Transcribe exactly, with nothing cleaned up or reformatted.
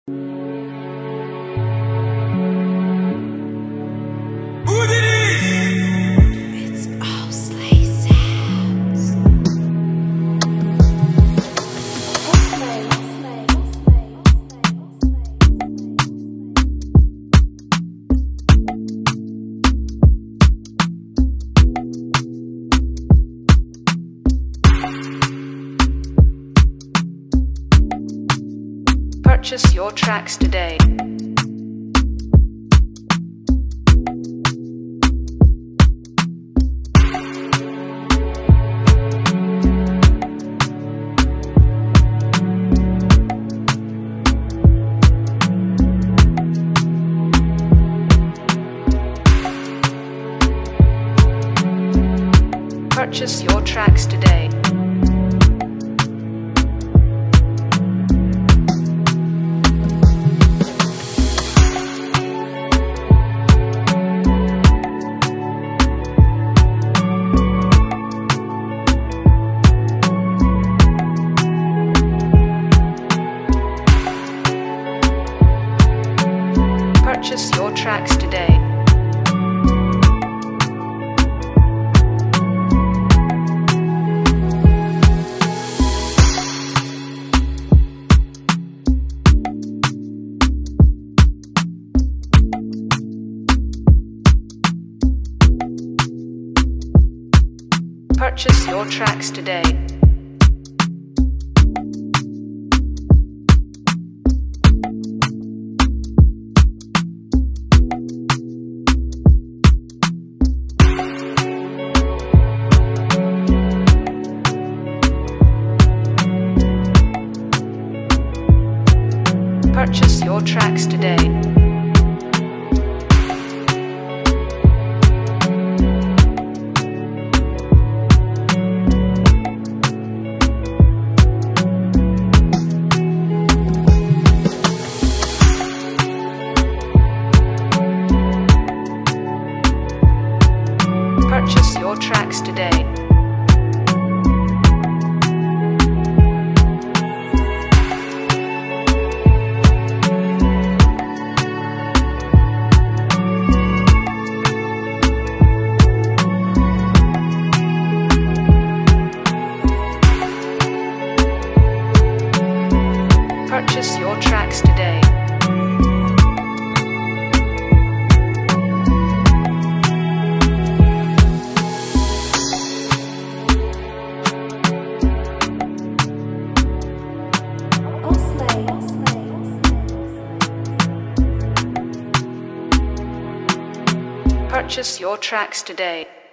It's all Slay Sounds. Purchase your tracks today. Purchase your tracks today. Purchase your tracks today. Purchase your tracks today. Purchase your tracks today. Purchase your tracks today. Purchase your tracks today. Purchase your tracks today.